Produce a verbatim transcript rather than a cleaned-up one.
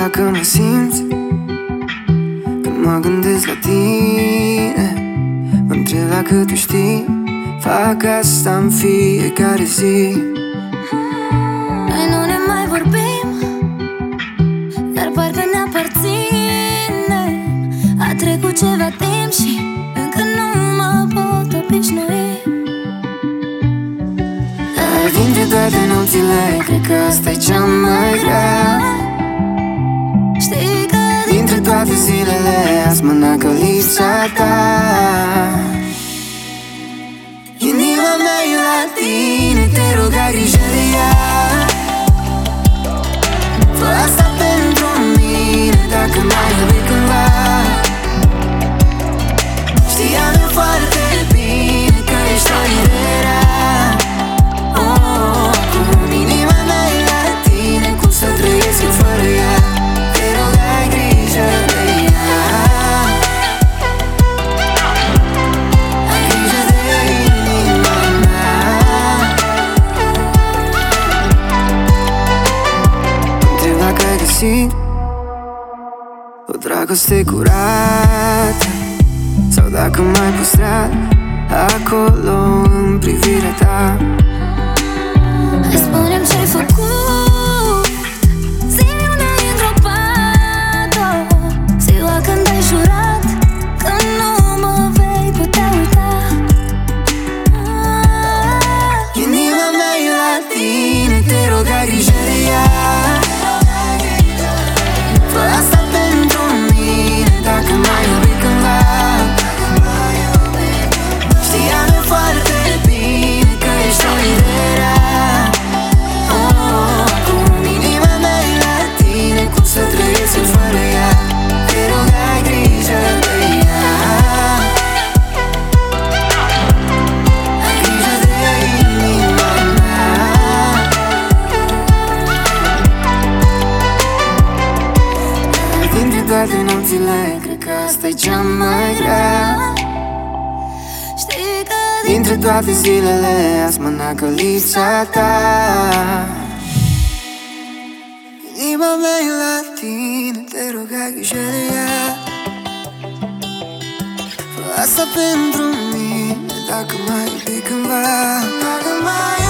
dacă mă simți când mă gândesc la tine. Mă întreb dacă tu știi, fac asta în fiecare zi. Noi nu ne mai vorbim, dar parcă ne aparținem. A trecut ceva timp și încă nu mă pot obișnui. Dar dintre toate nopțile, cred că asta e cea mai grea. Știi că dintre toate zilele azi mă nacă lipsa ta. Inima mea e la tine, te rog ai grijă de ea. Fă asta pentru mine, dacă m-ai iubit cândva. Știam eu foarte bine că ești o idee rea. Oh, cum inima mea e la tine, cum să trăiesc eu fără ea. Te rog ai grijă de ea. Ai grijă de inima mea. Întreb dacă ai găsit o dragoste curată, sau dacă m-ai păstrat acolo în privirea ta. hai spune-mi ce-ai făcut. Zi-mi unde ai îngropat-o, ziua când ai jurat că nu mă vei putea uita. ah. Inima mea e la tine, te rog ai grijă de ea. Fă asta pentru mine, dacă m-ai iubit cândva. Știam eu foarte bine că ești o idee rea. Oh, cum inima mea e la tine, cum să trăiesc eu fără ea. Te rog ai grijă de ea. Ai grijă de inima mea. Dar dintre toate nopțile, cred că asta e cea mai grea. Știi că Dintre toate zilele azi mă nacă lipsa ta. Inima mea e la tine, te rog ai grijă de ea. Fă asta pentru mine, dacă m-ai iubit cândva. Dacă m-ai